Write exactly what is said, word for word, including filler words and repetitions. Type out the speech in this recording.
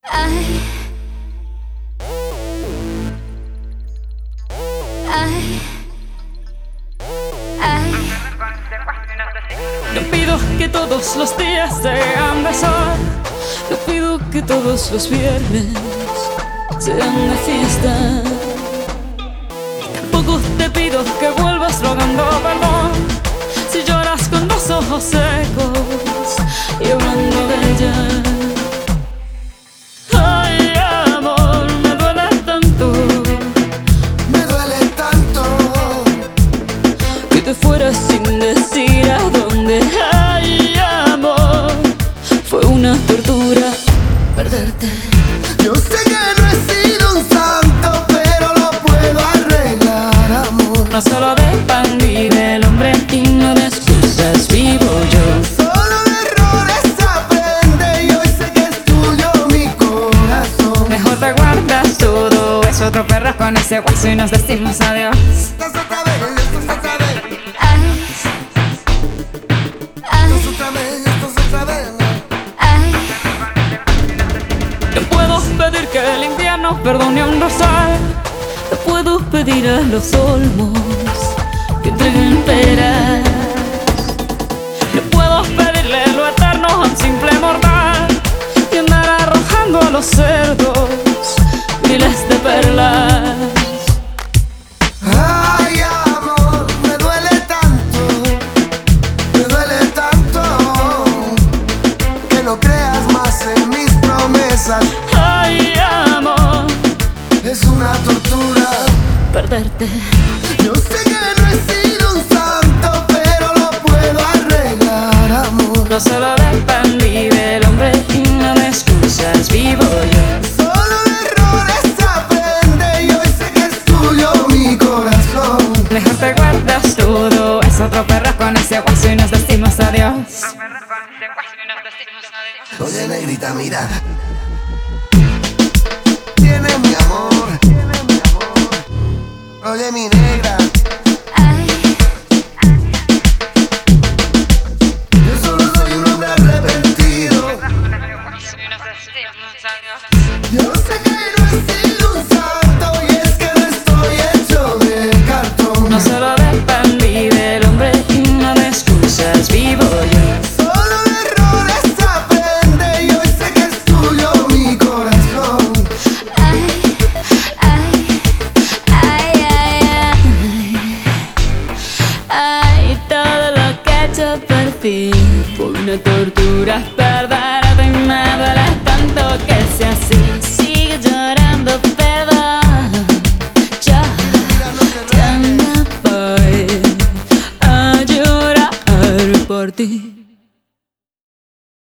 Ay, ay, ay. No pido que todos los días sean de sol, no pido que todos los viernes sean de fiesta. Tampoco te pido que vuelvas rogando perdón si lloras con los ojos secos y hablando de ella. Ay, amor, me duele tanto, Me duele tanto que te fueras sin decir a dónde. Ay, amor, fue una tortura perderte. Yo sé que no he sido un santo, pero lo puedo arreglar, amor. No solo de pan vive el hombre y no de excusas vivo yo. Solo de errores aprende y hoy sé que es tuyo mi corazón. Mejor te guardas todo eso, otro perro con ese hueso y nos decimos adiós. Estás otra vez, estás otra vez, Ay, ay, estás otra vez, estás otra vez. ay. No puedo pedir que el invierno perdone un rosal, no puedo pedir a los olmos que entreguen peras. No puedo pedirle lo eterno a un simple mortal y andar arrojando a los cerdos miles de perlas. Ay, amor, me duele tanto, me duele tanto que no creas más en mis promesas. Ay, amor, Es una tortura. perderte. Yo sé que no he sido un santo, pero lo puedo arreglar, amor. No solo de pan vive el hombre y no de excusas vivo yo. Solo de errores aprende y hoy sé que es tuyo mi corazón. Mejor te guardas todo, es otro perro con ese hueso y nos decimos adiós. Oye, negrita, mira. Tienes mi amor. Oye, mi negra. Yo solo soy un hombre arrepentido. Yo sé que no he sido un santo y es que no estoy hecho de cartón. No solo de pan vive el hombre y no de excusas vivo yo. Solo de errores aprende y hoy sé que es tuyo mi corazón. Ay, ay, ay, ay, ay. Ay, todo lo que he hecho por ti fue una tortura perderte y me duele tanto que sea así. Sigue llorando, perdón. Yo ya me voy a llorar por ti.